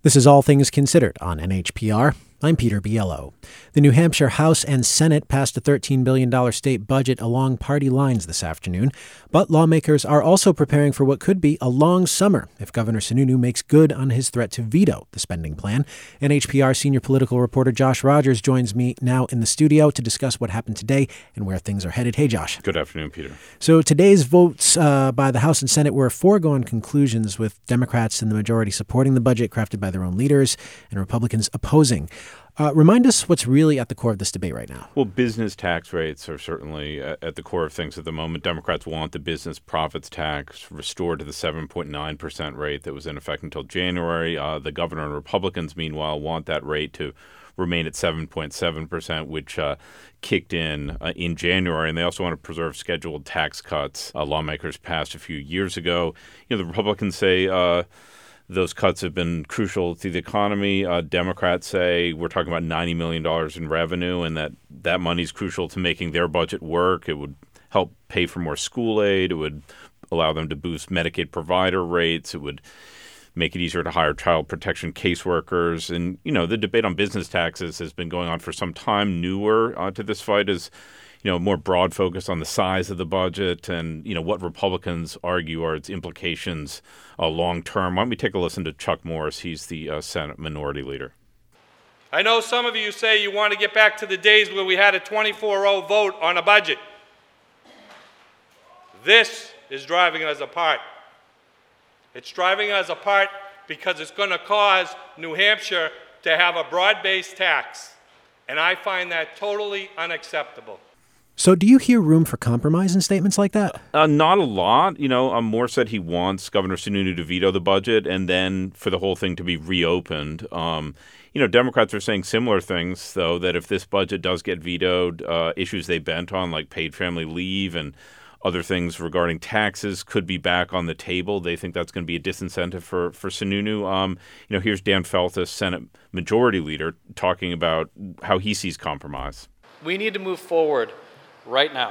This is All Things Considered on NHPR. I'm Peter Biello. The New Hampshire House and Senate passed a $13 billion state budget along party lines this afternoon, but lawmakers are also preparing for what could be a long summer if Governor Sununu makes good on his threat to veto the spending plan. NHPR senior political reporter Josh Rogers joins me now in the studio to discuss what happened today and where things are headed. Hey, Josh. Good afternoon, Peter. So today's votes by the House and Senate were foregone conclusions, with Democrats in the majority supporting the budget crafted by their own leaders and Republicans opposing. Remind us what's really at the core of this debate right now. Well, business tax rates are certainly at the core of things at the moment. Democrats want the business profits tax restored to the 7.9% rate that was in effect until January. The governor and Republicans, meanwhile, want that rate to remain at 7.7%, which kicked in January. And they also want to preserve scheduled tax cuts lawmakers passed a few years ago. The Republicans say those cuts have been crucial to the economy. Democrats say we're talking about $90 million in revenue, and that money is crucial to making their budget work. It would help pay for more school aid. It would allow them to boost Medicaid provider rates. It would make it easier to hire child protection caseworkers. And, the debate on business taxes has been going on for some time. Newer to this fight is more broad focus on the size of the budget and, what Republicans argue are its implications long term. Why don't we take a listen to Chuck Morris? He's the Senate Minority Leader. I know some of you say you want to get back to the days where we had a 24-0 vote on a budget. This is driving us apart. It's driving us apart because it's going to cause New Hampshire to have a broad-based tax, and I find that totally unacceptable. So do you hear room for compromise in statements like that? Not a lot. Moore said he wants Governor Sununu to veto the budget and then for the whole thing to be reopened. Democrats are saying similar things, though, that if this budget does get vetoed, issues they bent on, like paid family leave and other things regarding taxes, could be back on the table. They think that's going to be a disincentive for Sununu. Here's Dan Feltes, Senate Majority Leader, talking about how he sees compromise. We need to move forward right now.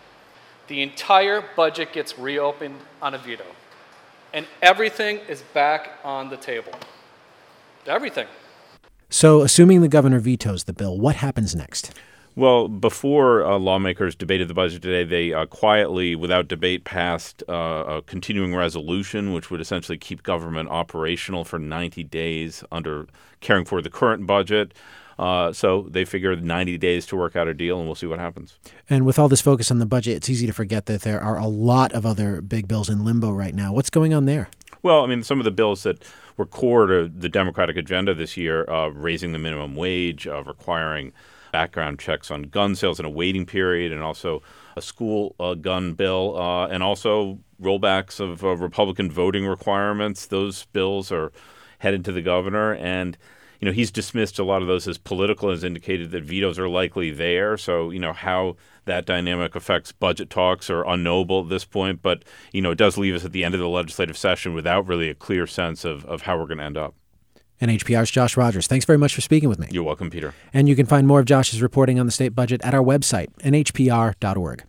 The entire budget gets reopened on a veto, and everything is back on the table. Everything. So, assuming the governor vetoes the bill, what happens next? Well, before lawmakers debated the budget today, they quietly, without debate, passed a continuing resolution, which would essentially keep government operational for 90 days under caring for the current budget. So they figured 90 days to work out a deal, and we'll see what happens. And with all this focus on the budget, it's easy to forget that there are a lot of other big bills in limbo right now. What's going on there? Well, some of the bills that were core to the Democratic agenda this year, raising the minimum wage, requiring background checks on gun sales and a waiting period, and also a school gun bill, and also rollbacks of Republican voting requirements. Those bills are headed to the governor, and he's dismissed a lot of those as political, has indicated that vetoes are likely there. So, how that dynamic affects budget talks are unknowable at this point. But, it does leave us at the end of the legislative session without really a clear sense of how we're going to end up. NHPR's Josh Rogers, thanks very much for speaking with me. You're welcome, Peter. And you can find more of Josh's reporting on the state budget at our website, nhpr.org.